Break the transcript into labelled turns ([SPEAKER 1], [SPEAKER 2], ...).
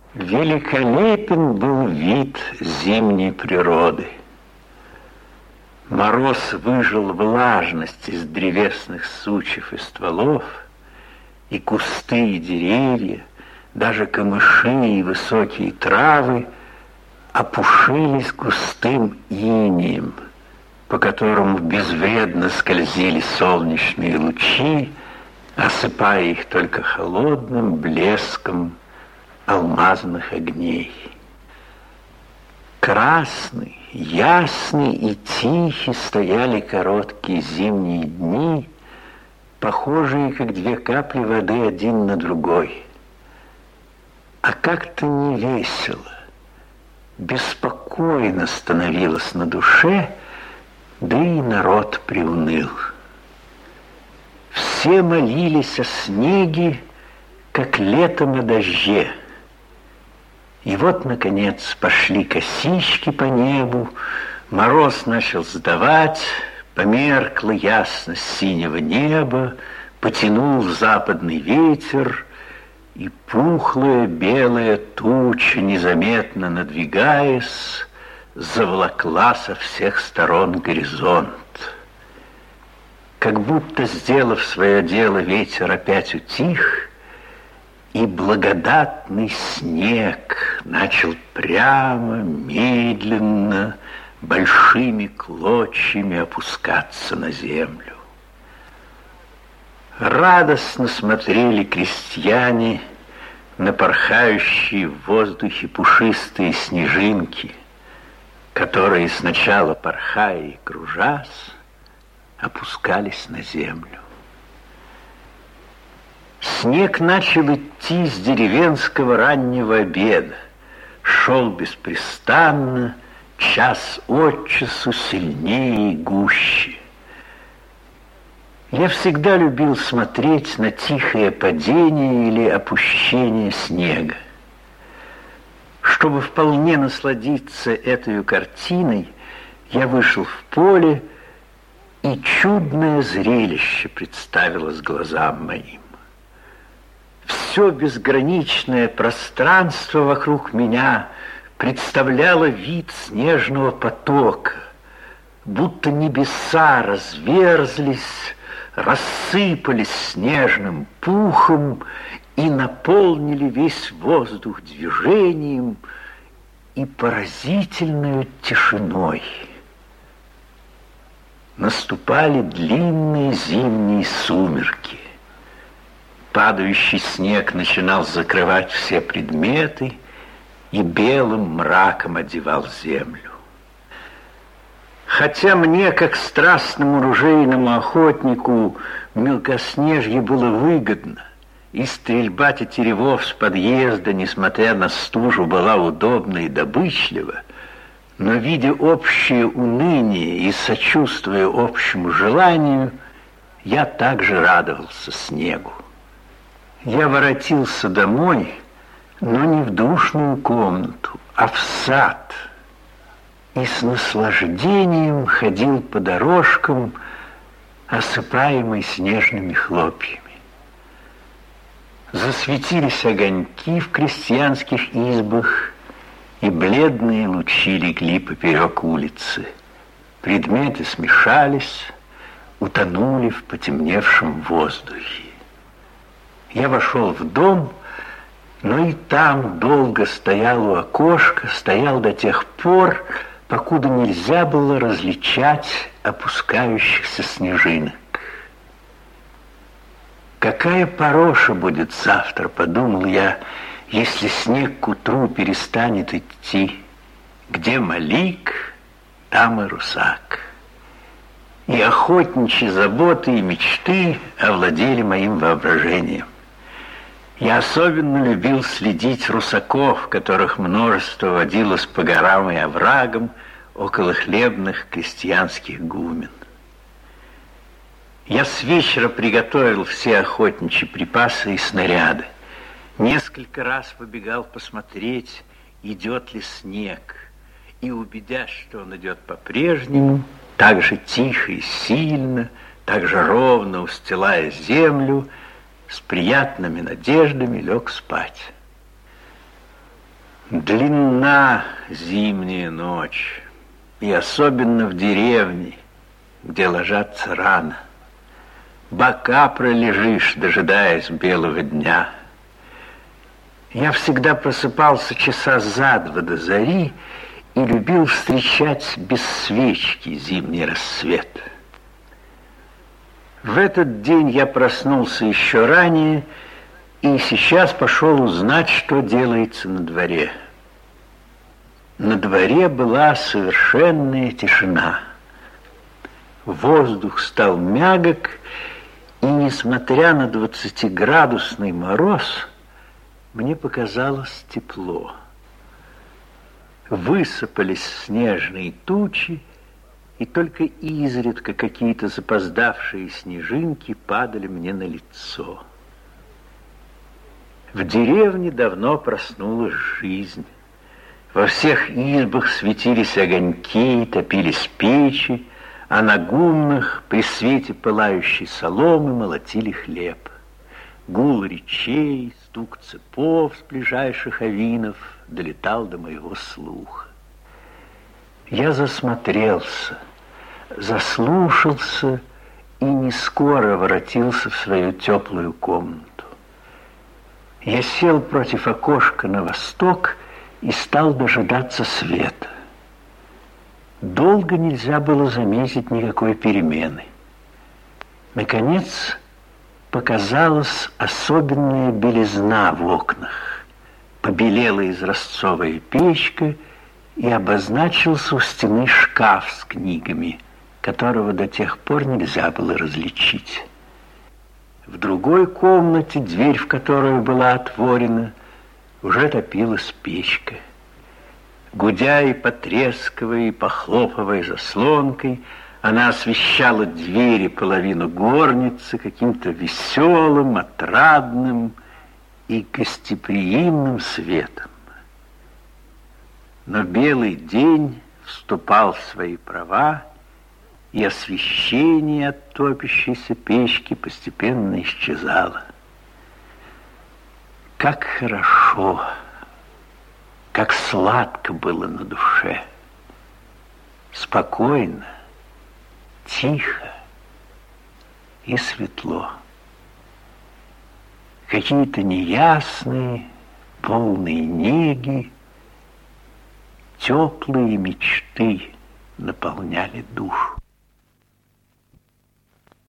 [SPEAKER 1] Великолепен был вид зимней природы. Мороз выжил влажность из древесных сучьев и стволов, и кусты, и деревья, даже камыши и высокие травы опушились густым инеем, по которому безвредно скользили солнечные лучи, осыпая их только холодным блеском алмазных огней. Красный, ясный и тихий стояли короткие зимние дни, похожие, как две капли воды один на другой. А как-то не весело, беспокойно становилось на душе, да и народ приуныл. Все молились о снеге, как летом о дожде. И вот, наконец, пошли косички по небу, мороз начал сдавать, померкла ясность синего неба, потянул западный ветер, и пухлая белая туча, незаметно надвигаясь, заволокла со всех сторон горизонт. Как будто, сделав свое дело, ветер опять утих, и благодатный снег начал прямо, медленно, большими клочьями опускаться на землю. Радостно смотрели крестьяне на порхающие в воздухе пушистые снежинки, которые сначала, порхая и кружась, опускались на землю. Снег начал идти с деревенского раннего обеда, шел беспрестанно, час от часу сильнее и гуще. Я всегда любил смотреть на тихое падение или опущение снега. Чтобы вполне насладиться этой картиной, я вышел в поле, и чудное зрелище представилось глазам моим. Все безграничное пространство вокруг меня представляло вид снежного потока, будто небеса разверзлись, рассыпались снежным пухом и наполнили весь воздух движением и поразительной тишиной. Наступали длинные зимние сумерки. Падающий снег начинал закрывать все предметы и белым мраком одевал землю. Хотя мне, как страстному ружейному охотнику, мелкоснежье было выгодно, и стрельба тетеревов с подъезда, несмотря на стужу, была удобна и добычлива, но, видя общее уныние и сочувствуя общему желанию, я также радовался снегу. Я воротился домой, но не в душную комнату, а в сад, и с наслаждением ходил по дорожкам, осыпаемой снежными хлопьями. Засветились огоньки в крестьянских избах, и бледные лучи легли поперек улицы. Предметы смешались, утонули в потемневшем воздухе. Я вошел в дом, но и там долго стоял у окошка, стоял до тех пор, покуда нельзя было различать опускающихся снежинок. Какая пороша будет завтра, подумал я, если снег к утру перестанет идти. Где Малик, там и Русак. И охотничьи заботы и мечты овладели моим воображением. Я особенно любил следить русаков, которых множество водилось по горам и оврагам около хлебных крестьянских гумен. Я с вечера приготовил все охотничьи припасы и снаряды. Несколько раз выбегал посмотреть, идет ли снег, и, убедясь, что он идет по-прежнему, так же тихо и сильно, так же ровно устилая землю, с приятными надеждами лег спать. Длинна зимняя ночь, и особенно в деревне, где ложатся рано. Бока пролежишь, дожидаясь белого дня. Я всегда просыпался часа за два до зари и любил встречать без свечки зимний рассвет. В этот день я проснулся еще ранее и сейчас пошел узнать, что делается на дворе. На дворе была совершенная тишина. Воздух стал мягок, и, несмотря на 20-градусный мороз, мне показалось тепло. Высыпались снежные тучи, и только изредка какие-то запоздавшие снежинки падали мне на лицо. В деревне давно проснулась жизнь. Во всех избах светились огоньки, топились печи, а на гумнах при свете пылающей соломы молотили хлеб. Гул речей, стук цепов с ближайших авинов долетал до моего слуха. Я засмотрелся, заслушался и не скоро воротился в свою теплую комнату. Я сел против окошка на восток и стал дожидаться света. Долго нельзя было заметить никакой перемены. Наконец, показалась особенная белизна в окнах. Побелела изразцовая печка, и обозначился у стены шкаф с книгами, которого до тех пор нельзя было различить. В другой комнате, дверь в которую была отворена, уже топилась печка. Гудя и потрескивая, и похлопывая заслонкой, она освещала двери половину горницы каким-то веселым, отрадным и гостеприимным светом. Но белый день вступал в свои права, и освещение от топящейся печки постепенно исчезало. Как хорошо, как сладко было на душе. Спокойно, тихо и светло. Какие-то неясные, полные неги, теплые мечты наполняли душу.